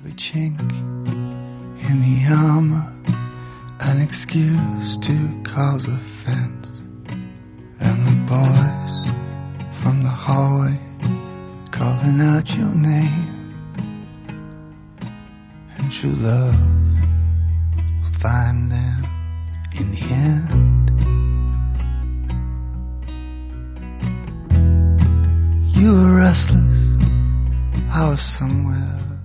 every chink in the armor, an excuse to cause offense. And the boys from the hallway calling out your name. And true love will find them in the end. You were restless, I was somewhere